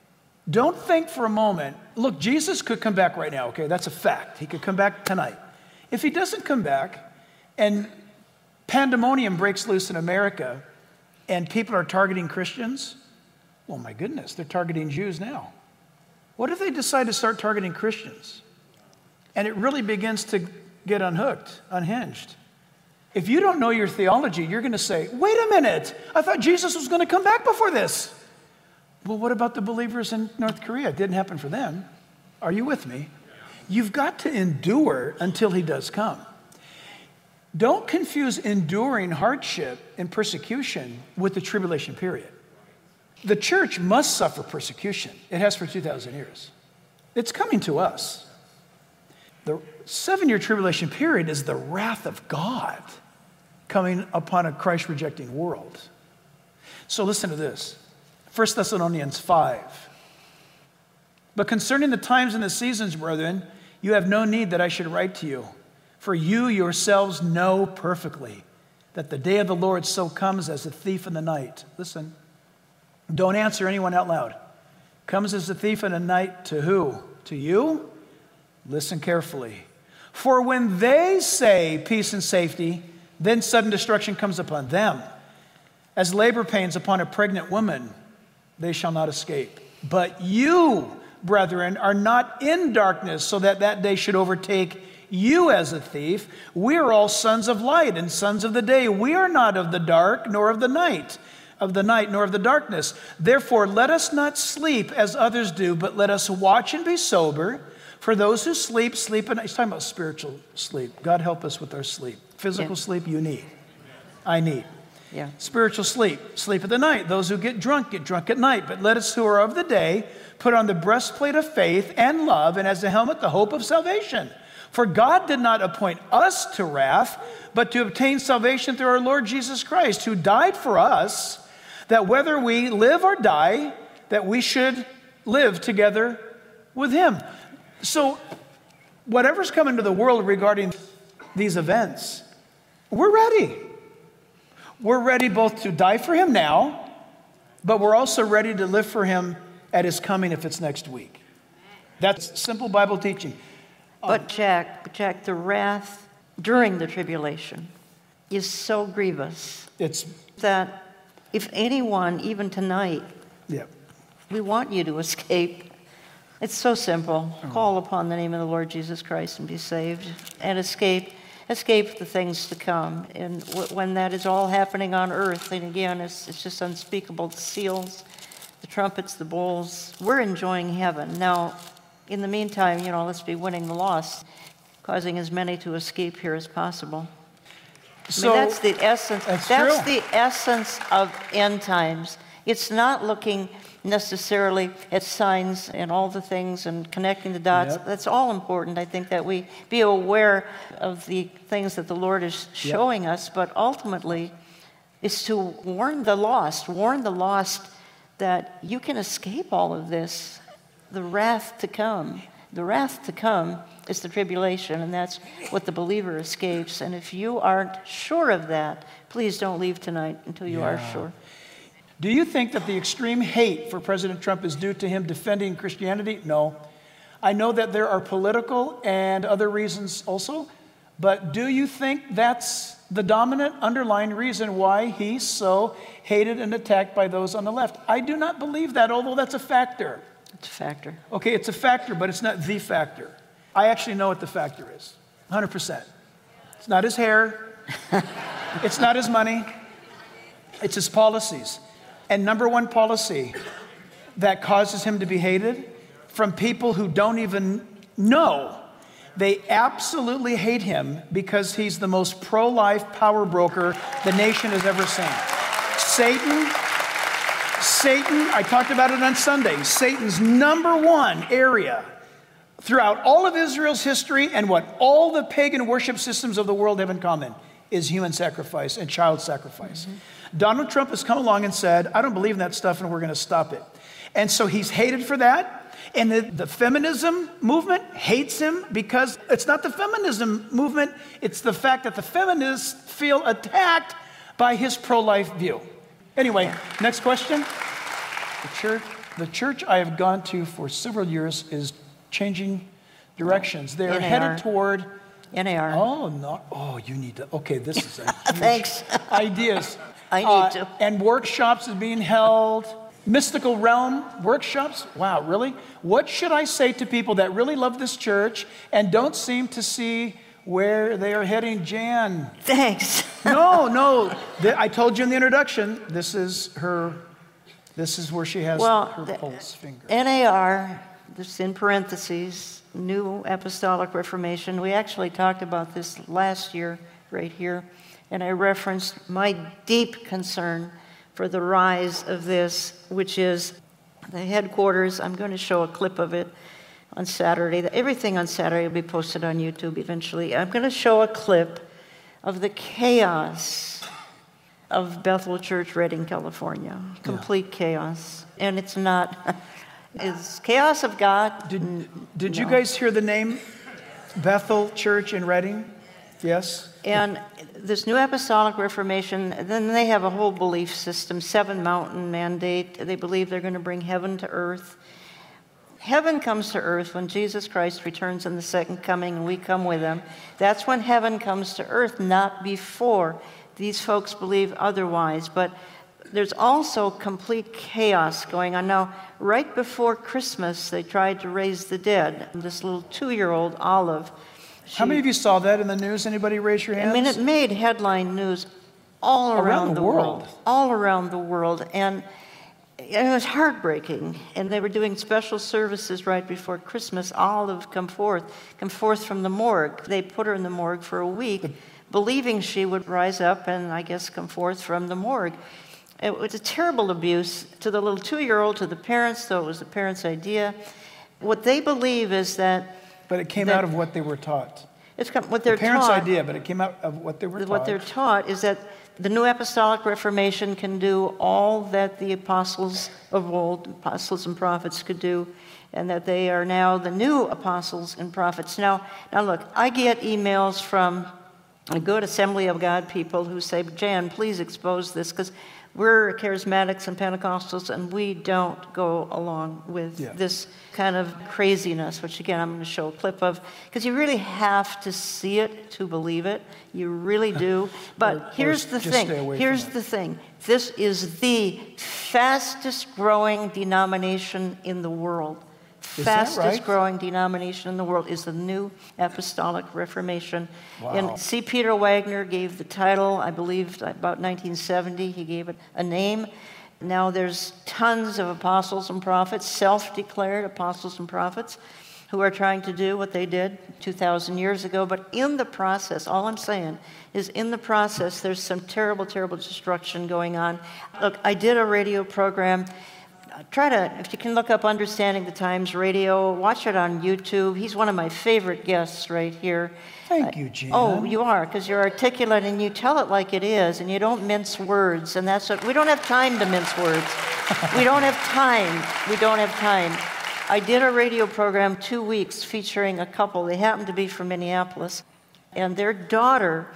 Don't think for a moment, look, Jesus could come back right now, okay? That's a fact. He could come back tonight. If he doesn't come back and pandemonium breaks loose in America and people are targeting Christians, well, my goodness, they're targeting Jews now. What if they decide to start targeting Christians? And it really begins to get unhooked, unhinged. If you don't know your theology, you're going to say, wait a minute, I thought Jesus was going to come back before this. Well, what about the believers in North Korea? It didn't happen for them. Are you with me? You've got to endure until he does come. Don't confuse enduring hardship and persecution with the tribulation period. The church must suffer persecution. It has for two thousand years. It's coming to us. The seven-year tribulation period is the wrath of God coming upon a Christ-rejecting world. So listen to this. First Thessalonians five. But concerning the times and the seasons, brethren, you have no need that I should write to you. For you yourselves know perfectly that the day of the Lord so comes as a thief in the night. Listen. Don't answer anyone out loud. Comes as a thief in the night to who? To you? Listen carefully. For when they say peace and safety, then sudden destruction comes upon them. As labor pains upon a pregnant woman, they shall not escape. But you, brethren, are not in darkness, so that that day should overtake you as a thief. We are all sons of light and sons of the day. We are not of the dark, nor of the night. of the night, nor of the darkness. Therefore, let us not sleep as others do, but let us watch and be sober. For those who sleep, sleep at night. He's talking about spiritual sleep. God help us with our sleep. Physical Yeah. sleep, you need. I need. Yeah. Spiritual sleep, sleep at the night. Those who get drunk, get drunk at night. But let us who are of the day put on the breastplate of faith and love, and as a helmet, the hope of salvation. For God did not appoint us to wrath, but to obtain salvation through our Lord Jesus Christ, who died for us, that whether we live or die, that we should live together with him. So whatever's coming to the world regarding these events, we're ready. We're ready both to die for him now, but we're also ready to live for him at his coming if it's next week. That's simple Bible teaching. But Jack, Jack, the wrath during the tribulation is so grievous It's, that if anyone, even tonight, yeah. we want you to escape. It's so simple. Call upon the name of the Lord Jesus Christ and be saved, and escape escape the things to come. And w- when that is all happening on earth, and again, it's, it's just unspeakable. The seals, the trumpets, the bowls, we're enjoying heaven. Now, in the meantime, you know, let's be winning the lost, causing as many to escape here as possible. So, I mean, that's the essence. That's, that's true. the essence of end times. It's not looking necessarily at signs and all the things and connecting the dots. Yep. That's all important. I think that we be aware of the things that the Lord is showing yep. us, but ultimately is to warn the lost, warn the lost that you can escape all of this, the wrath to come. The wrath to come is the tribulation, and that's what the believer escapes. And if you aren't sure of that, please don't leave tonight until you yeah. are sure. Do you think that the extreme hate for President Trump is due to him defending Christianity? No. I know that there are political and other reasons also, but do you think that's the dominant underlying reason why he's so hated and attacked by those on the left? I do not believe that, although that's a factor. It's a factor. Okay, it's a factor, but it's not the factor. I actually know what the factor is, one hundred percent. It's not his hair. It's not his money. It's his policies. And number one policy that causes him to be hated from people who don't even know. They absolutely hate him because he's the most pro-life power broker the nation has ever seen. Satan, Satan, I talked about it on Sunday, Satan's number one area throughout all of Israel's history and what all the pagan worship systems of the world have in common is human sacrifice and child sacrifice. Mm-hmm. Donald Trump has come along and said, I don't believe in that stuff and we're going to stop it. And so he's hated for that. And the, the feminism movement hates him because it's not the feminism movement, it's the fact that the feminists feel attacked by his pro-life view. Anyway, next question. The church, the church I have gone to for several years is changing directions. They're N A R. headed toward... N A R. Oh, no. Oh, you need to... Okay, this is... A Thanks. Ideas. I need uh, to. And workshops is being held. Mystical realm workshops. Wow, really? What should I say to people that really love this church and don't seem to see where they are heading? Jan. Thanks. No, no. The, I told you in the introduction, this is her... This is where she has well, her the, pulse finger. N A R, this in parentheses, New Apostolic Reformation. We actually talked about this last year right here, and I referenced my deep concern for the rise of this, which is the headquarters. I'm going to show a clip of it on Saturday. Everything on Saturday will be posted on YouTube eventually. I'm going to show a clip of the chaos of Bethel Church, Redding, California. Complete yeah. chaos. And it's not... It's chaos of God. Did, did no. you guys hear the name Bethel Church in Redding? Yes? And this New Apostolic Reformation, then they have a whole belief system, seven mountain mandate. They believe they're going to bring heaven to earth. Heaven comes to earth when Jesus Christ returns in the second coming and we come with him. That's when heaven comes to earth, not before. These folks believe otherwise, but there's also complete chaos going on. Now, right before Christmas, they tried to raise the dead. This little two-year-old, Olive. She, How many of you saw that in the news? Anybody raise your hands? I mean, it made headline news all around, around the, the world. world. All around the world. And it was heartbreaking. And they were doing special services right before Christmas. Olive come forth, come forth from the morgue. They put her in the morgue for a week, the, believing she would rise up and, I guess, come forth from the morgue. It was a terrible abuse to the little two-year-old, to the parents, though it was the parents' idea. What they believe is that... But it came that out of what they were taught. It's what they're the parents' taught, idea, but it came out of what they were what taught. What they're taught is that the New Apostolic Reformation can do all that the apostles of old, apostles and prophets, could do, and that they are now the new apostles and prophets. Now, now look, I get emails from a good Assembly of God people who say, Jan, please expose this, because we're charismatics and Pentecostals, and we don't go along with yeah. this kind of craziness, which, again, I'm going to show a clip of, because you really have to see it to believe it. You really do. But or, here's or the thing. Here's the thing. This is the fastest-growing denomination in the world. fastest right? growing denomination in the world is the New Apostolic Reformation. Wow. And C. Peter Wagner gave the title, I believe, about nineteen seventy. He gave it a name. Now there's tons of apostles and prophets, self-declared apostles and prophets, who are trying to do what they did two thousand years ago. But in the process, all I'm saying is in the process, there's some terrible, terrible destruction going on. Look, I did a radio program. Try to, if you can look up Understanding the Times Radio, watch it on YouTube. He's one of my favorite guests right here. Thank you, Jan. Oh, you are, because you're articulate and you tell it like it is, and you don't mince words, and that's what, we don't have time to mince words. We don't have time. We don't have time. I did a radio program two weeks featuring a couple. They happened to be from Minneapolis, and their daughter,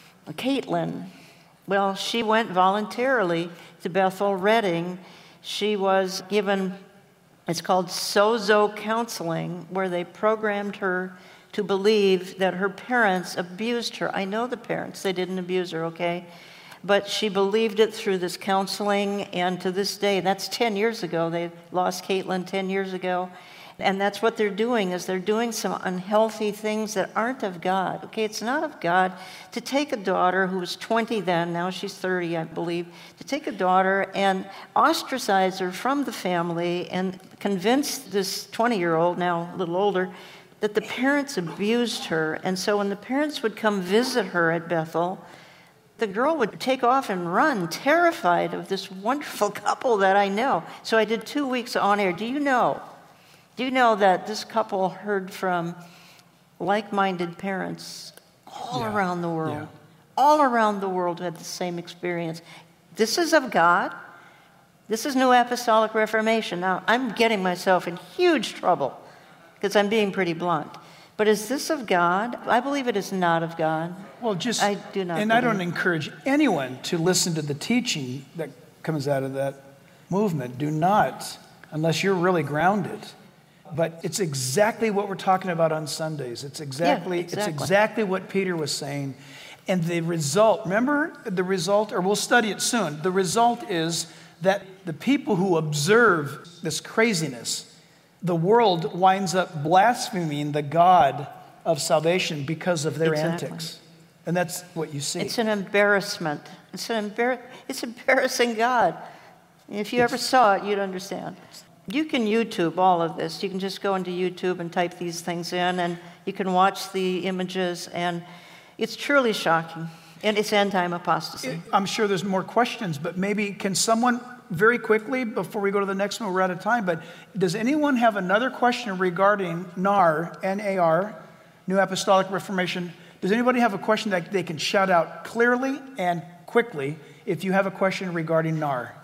Caitlin, well, she went voluntarily to Bethel Redding. She was given, it's called Sozo Counseling, where they programmed her to believe that her parents abused her. I know the parents, they didn't abuse her, okay? But she believed it through this counseling, and to this day, that's ten years ago, they lost Caitlin ten years ago, and that's what they're doing, is they're doing some unhealthy things that aren't of God, okay? It's not of God to take a daughter who was twenty then, now she's thirty, I believe, to take a daughter and ostracize her from the family and convince this twenty-year-old, now a little older, that the parents abused her. And so when the parents would come visit her at Bethel, the girl would take off and run, terrified of this wonderful couple that I know. So I did two weeks on air. Do you know? Do you know that this couple heard from like-minded parents all Yeah. around the world? Yeah. All around the world had the same experience. This is of God. This is New Apostolic Reformation. Now, I'm getting myself in huge trouble because I'm being pretty blunt. But is this of God? I believe it is not of God. Well, just, I do not and I don't believe. encourage anyone to listen to the teaching that comes out of that movement. Do not, unless you're really grounded. But it's exactly what we're talking about on Sundays. It's exactly, Yeah, exactly. it's exactly what Peter was saying. And the result, remember the result, or we'll study it soon. The result is that the people who observe this craziness, the world winds up blaspheming the God of salvation because of their Exactly. antics. And that's what you see. It's an embarrassment. It's an embar- It's embarrassing God. If you ever saw it, you'd understand. You can YouTube all of this. You can just go into YouTube and type these things in, and you can watch the images, and it's truly shocking. And it's end-time apostasy. I'm sure there's more questions, but maybe can someone very quickly, before we go to the next one, we're out of time, but does anyone have another question regarding N A R, N A R, New Apostolic Reformation? Does anybody have a question that they can shout out clearly and quickly if you have a question regarding N A R?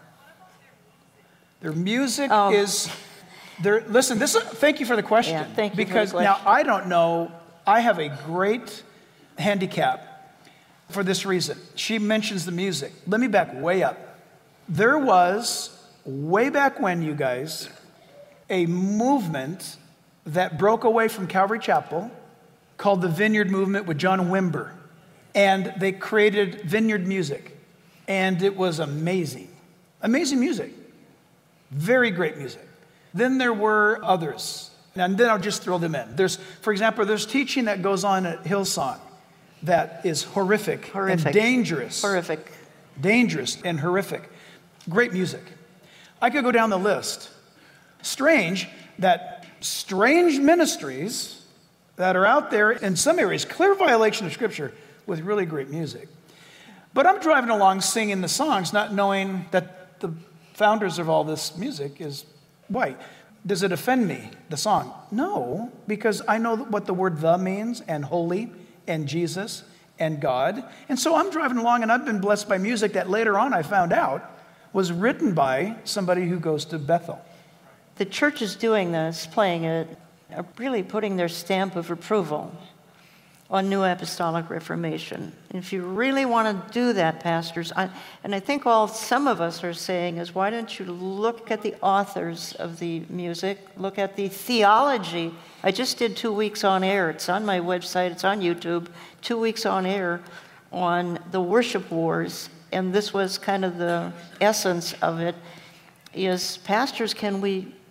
Their music Um, is, there. Listen, this. Thank you for the question. Yeah, thank you for the Because question. now I don't know, I have a great handicap for this reason. She mentions the music. Let me back way up. There was, way back when, you guys, a movement that broke away from Calvary Chapel called the Vineyard Movement with John Wimber. And they created vineyard music. And it was amazing. Amazing music. Very great music. Then there were others. And then I'll just throw them in. There's, for example, there's teaching that goes on at Hillsong that is horrific, Horrific. and dangerous. Horrific. Dangerous and horrific. Great music. I could go down the list. Strange that strange ministries that are out there in some areas, clear violation of Scripture, with really great music. But I'm driving along singing the songs, not knowing that the founders of all this music is white. Does it offend me, the song? No, because I know what the word "the" means, and holy, and Jesus, and God. And so I'm driving along, and I've been blessed by music that later on I found out was written by somebody who goes to Bethel. The church is doing this, playing it, are really putting their stamp of approval on New Apostolic Reformation. And if you really want to do that, pastors, I, and I think all some of us are saying is, why don't you look at the authors of the music, look at the theology. I just did two weeks on air. It's on my website. It's on YouTube. Two weeks on air on the worship wars. And this was kind of the essence of it, is pastors, can we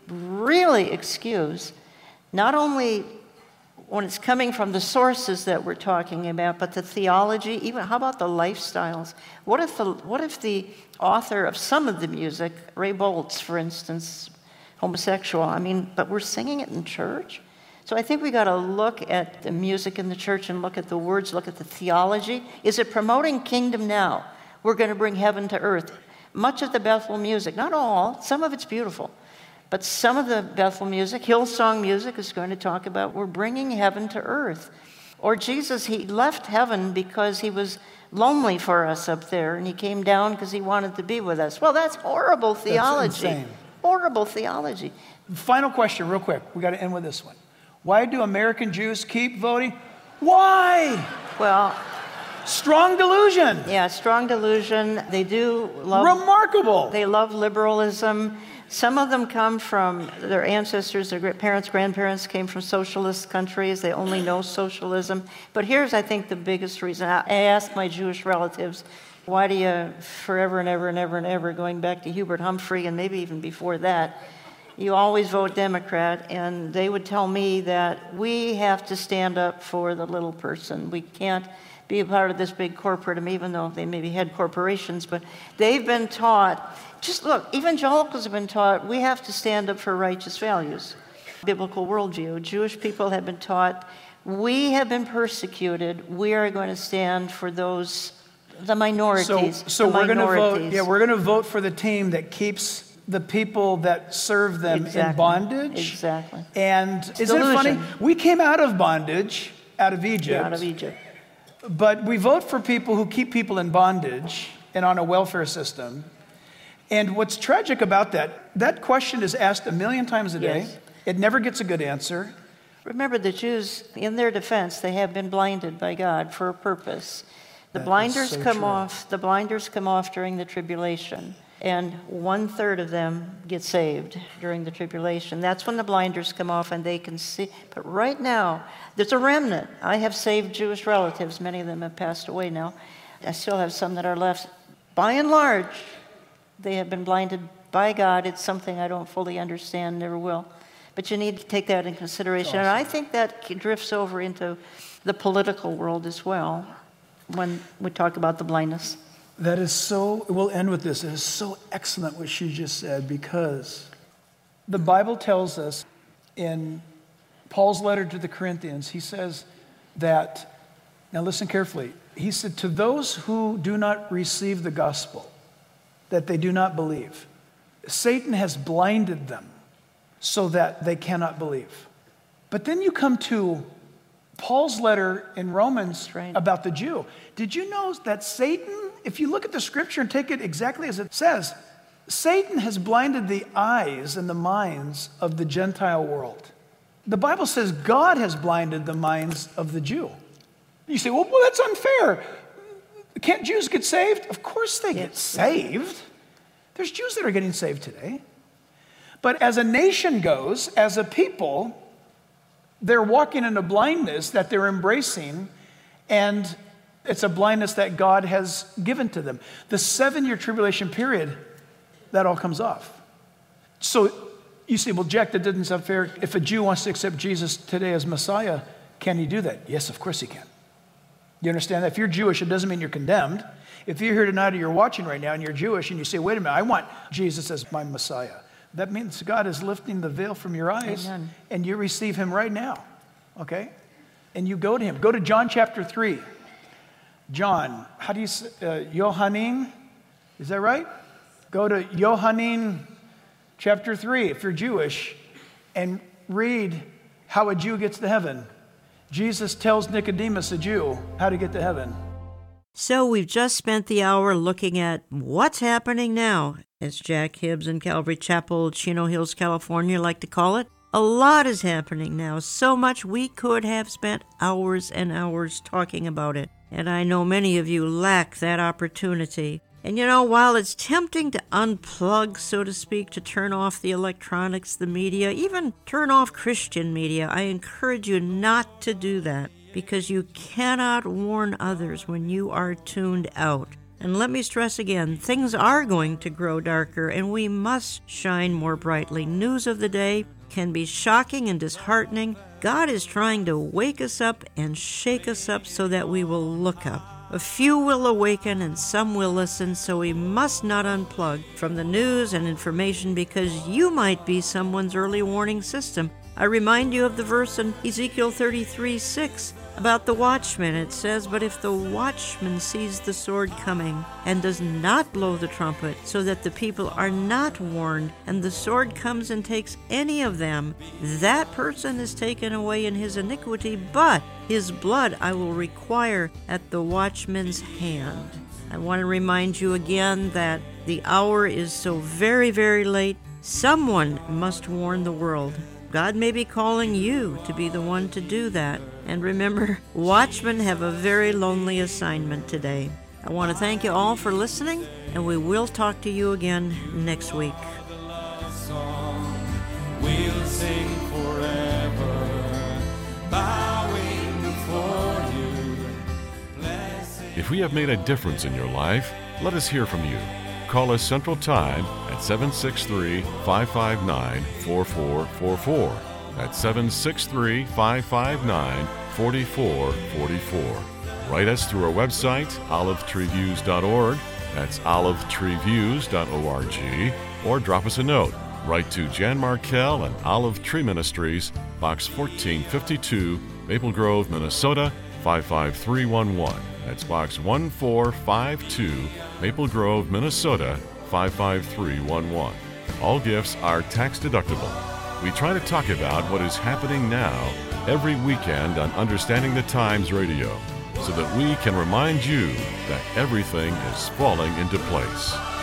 really excuse not only when it's coming from the sources that we're talking about, but the theology, even how about the lifestyles? What if the what if the author of some of the music, Ray Boltz, for instance, homosexual, I mean, but we're singing it in church? So I think we got to look at the music in the church and look at the words, look at the theology. Is it promoting kingdom now? We're going to bring heaven to earth. Much of the Bethel music, not all, some of it's beautiful, but some of the Bethel music, Hillsong music, is going to talk about we're bringing heaven to earth. Or Jesus, he left heaven because he was lonely for us up there, and he came down because he wanted to be with us. Well, that's horrible theology. That's insane. Horrible theology. Final question, real quick. We got to end with this one. Why do American Jews keep voting? Why? Well, strong delusion. Yeah, strong delusion. They do love... Remarkable. They love liberalism. Some of them come from their ancestors, their parents, grandparents came from socialist countries. They only know socialism. But here's, I think, the biggest reason. I asked my Jewish relatives, why do you, forever and ever and ever and ever, going back to Hubert Humphrey and maybe even before that, you always vote Democrat? And they would tell me that we have to stand up for the little person. We can't be a part of this big corporate, even though they maybe had corporations, but they've been taught, just look, evangelicals have been taught we have to stand up for righteous values, biblical worldview. Jewish people have been taught we have been persecuted, we are going to stand for those, the minorities. So, so the we're going to minorities. vote, yeah, we're going to vote for the team that keeps the people that serve them exactly. in bondage. Exactly. And it's isn't delusion. it funny? We came out of bondage, out of Egypt. Yeah, out of Egypt. But we vote for people who keep people in bondage and on a welfare system. And what's tragic about that, that question is asked a million times a day. Yes. It never gets a good answer. Remember, the Jews, in their defense, they have been blinded by God for a purpose. The That blinders so come true. off. The blinders come off during the tribulation, and one third of them get saved during the tribulation. That's when the blinders come off, and they can see. But right now, there's a remnant. I have saved Jewish relatives. Many of them have passed away now. I still have some that are left. By and large, they have been blinded by God. It's something I don't fully understand, never will. But you need to take that in consideration. Awesome. And I think that drifts over into the political world as well when we talk about the blindness. That is so, we'll end with this. It is so excellent what she just said, because the Bible tells us in Paul's letter to the Corinthians, he says that, now listen carefully, he said, to those who do not receive the gospel, that they do not believe, Satan has blinded them so that they cannot believe. But then you come to Paul's letter in Romans right. about the Jew. Did you know that Satan, if you look at the scripture and take it exactly as it says, Satan has blinded the eyes and the minds of the Gentile world. The Bible says God has blinded the minds of the Jew. You say, well, well that's unfair. Can't Jews get saved? Of course they get saved. There's Jews that are getting saved today. But as a nation goes, as a people, they're walking in a blindness that they're embracing, and it's a blindness that God has given to them. The seven-year tribulation period, that all comes off. So you say, well, Jack, that doesn't sound fair. If a Jew wants to accept Jesus today as Messiah, can he do that? Yes, of course he can. You understand that? If you're Jewish, it doesn't mean you're condemned. If you're here tonight or you're watching right now and you're Jewish and you say, wait a minute, I want Jesus as my Messiah, that means God is lifting the veil from your eyes. Amen. And you receive him right now, okay? And you go to him. Go to John chapter three. John, how do you say, uh, Yohanan? Is that right? Go to Yohanan chapter three if you're Jewish and read how a Jew gets to heaven. Jesus tells Nicodemus, a Jew, how to get to heaven. So we've just spent the hour looking at what's happening now, as Jack Hibbs in Calvary Chapel, Chino Hills, California like to call it. A lot is happening now, so much we could have spent hours and hours talking about it. And I know many of you lack that opportunity. And you know, while it's tempting to unplug, so to speak, to turn off the electronics, the media, even turn off Christian media, I encourage you not to do that, because you cannot warn others when you are tuned out. And let me stress again, things are going to grow darker, and we must shine more brightly. News of the day can be shocking and disheartening. God is trying to wake us up and shake us up so that we will look up. A few will awaken and some will listen, so we must not unplug from the news and information because you might be someone's early warning system. I remind you of the verse in Ezekiel thirty-three six about the watchman. It says, "But if the watchman sees the sword coming and does not blow the trumpet, so that the people are not warned, and the sword comes and takes any of them, that person is taken away in his iniquity, but his blood I will require at the watchman's hand." I want to remind you again that the hour is so very, very late. Someone must warn the world. God may be calling you to be the one to do that. And remember, watchmen have a very lonely assignment today. I want to thank you all for listening, and we will talk to you again next week. We'll sing forever, bowing before you. If we have made a difference in your life, let us hear from you. Call us Central Time at seven six three, five five nine, four four four four. That's seven six three, five five nine, four four four four. Write us through our website, olive tree views dot org. That's olive tree views dot org. Or drop us a note. Write to Jan Markell and Olive Tree Ministries, Box fourteen fifty-two, Maple Grove, Minnesota, five five three one one. That's Box one four five two, Maple Grove, Minnesota, five five three one one. All gifts are tax deductible. We try to talk about what is happening now every weekend on Understanding the Times Radio, so that we can remind you that everything is falling into place.